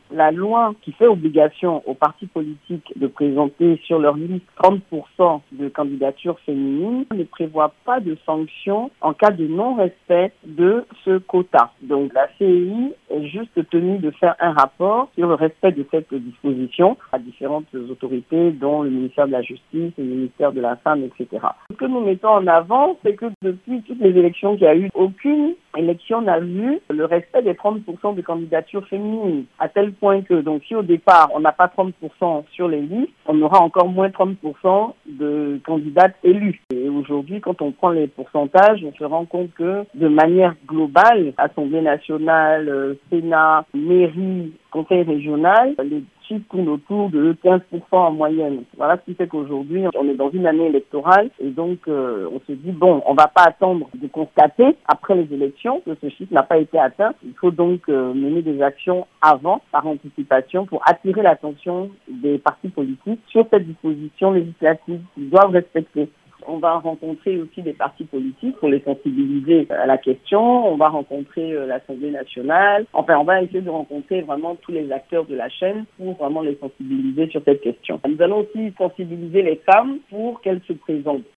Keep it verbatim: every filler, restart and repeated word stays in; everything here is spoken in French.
La loi qui fait obligation aux partis politiques de présenter sur leur liste trente pour cent de candidatures féminines ne prévoit pas de sanctions en cas de non-respect de ce quota. Donc la C E I est juste tenue de faire un rapport sur le respect de cette disposition à différentes autorités, dont le ministère de la Justice, le ministère de la Femme, et cetera. Ce que nous mettons en avant, c'est que depuis toutes les élections qu'il y a eu, aucune élection n'a vu le respect des trente pour cent de candidatures féminines, à tel point que, donc, si au départ, on n'a pas trente pour cent sur les listes, on aura encore moins trente pour cent de candidates élues. Et aujourd'hui, quand on prend les pourcentages, on se rend compte que, de manière globale, Assemblée nationale, euh, Sénat, mairie, conseil régional, les chiffres tournent autour de quinze pour cent en moyenne. Voilà ce qui fait qu'aujourd'hui, on est dans une année électorale et donc euh, on se dit, bon, on ne va pas attendre de constater après les élections que ce chiffre n'a pas été atteint. Il faut donc euh, mener des actions avant, par anticipation, pour attirer l'attention des partis politiques sur cette disposition législative qu'ils doivent respecter. On va rencontrer aussi des partis politiques pour les sensibiliser à la question. On va rencontrer l'Assemblée nationale. Enfin, on va essayer de rencontrer vraiment tous les acteurs de la chaîne pour vraiment les sensibiliser sur cette question. Nous allons aussi sensibiliser les femmes pour qu'elles se présentent.